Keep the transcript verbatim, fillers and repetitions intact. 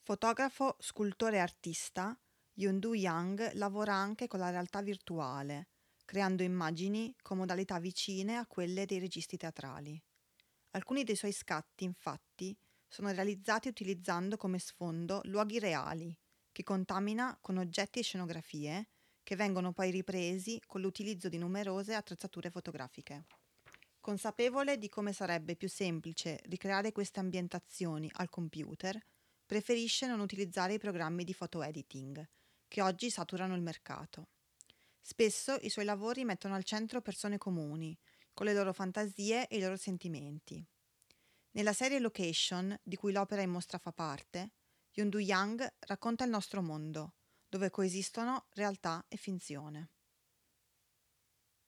Fotografo, scultore e artista, Yundu Yang lavora anche con la realtà virtuale, creando immagini con modalità vicine a quelle dei registi teatrali. Alcuni dei suoi scatti, infatti, sono realizzati utilizzando come sfondo luoghi reali, che contamina con oggetti e scenografie, che vengono poi ripresi con l'utilizzo di numerose attrezzature fotografiche. Consapevole di come sarebbe più semplice ricreare queste ambientazioni al computer, preferisce non utilizzare i programmi di photo editing, che oggi saturano il mercato. Spesso i suoi lavori mettono al centro persone comuni, con le loro fantasie e i loro sentimenti. Nella serie Location, di cui l'opera in mostra fa parte, Yundu Yang racconta il nostro mondo, dove coesistono realtà e finzione.